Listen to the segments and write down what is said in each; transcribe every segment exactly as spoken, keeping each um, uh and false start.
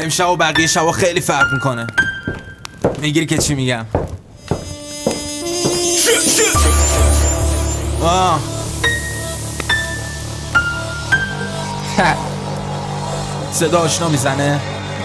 امشب و بقیه شبا خیلی فرق میکنه. میگیری که چی میگم؟ آه صدا آشنا میزنه؟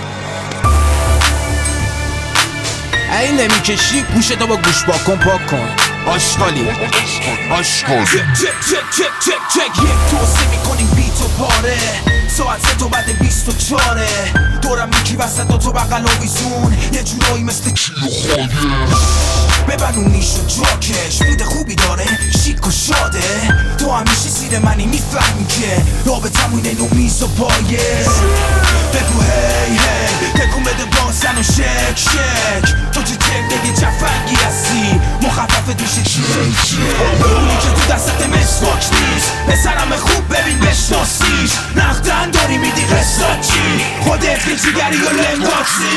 این نمیکشی گوشتو با گوش باکن پاک کن. آشغالی آشغال چک چک چک چک چک یک توصی میکنیم بی تو پاره ساعت سه تو بعد بیست و چاره دورم میکی وسط دو تو بقل آویزون یه جورایی مثل کیلو خواهی ببن اون نیش و جاکش بوده خوبی داره شیک و شاده تو همیشه زیر منی میفهمی که رابطمون اینو میز و پایه بگو هی هی تکون بده بازن و شک شک تو چه تکنگی جفنگی هستی مخففت میشه چیه چیه اونی که تو دستت مسواک نیست پسرم خوب ببین بشناسیش نقدن داری میدی قصد چی خودت که جیگری و لنگاکسی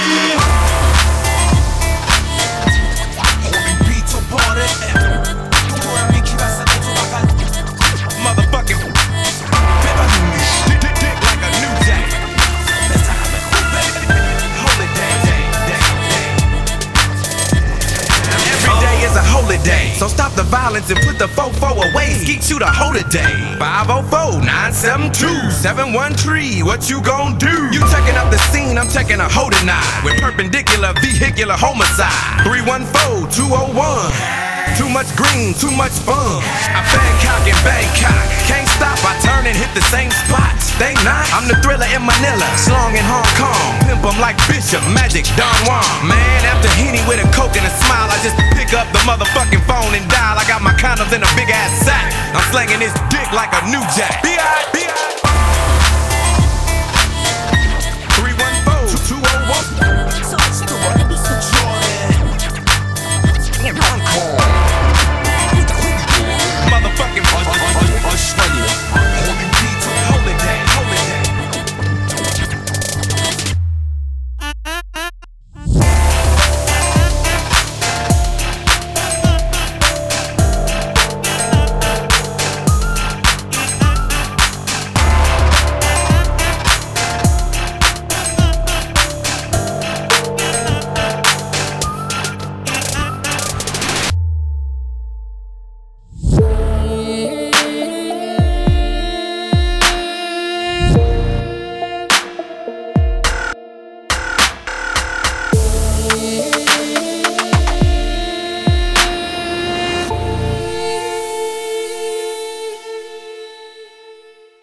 So stop the violence and put the fofo away. Skeet shoot a holiday. five oh four, nine seven two, seven one three. What you gon' do? You checking up the scene, I'm checking a hold nine with perpendicular vehicular homicide. three one four, two oh one. Too much green, too much fun. I Bangkok and Bangkok. Can't stop, I turn and hit the same spot. They not. I'm the thriller in Manila, slong in Hong Kong. Pimp 'em like Bishop, Magic, Don Juan. Man, after Henny with a coke and a smile, I just pick up the motherfucking phone and dial. I got my condoms in a big ass sack. I'm slanging this dick like a new jack. B I B I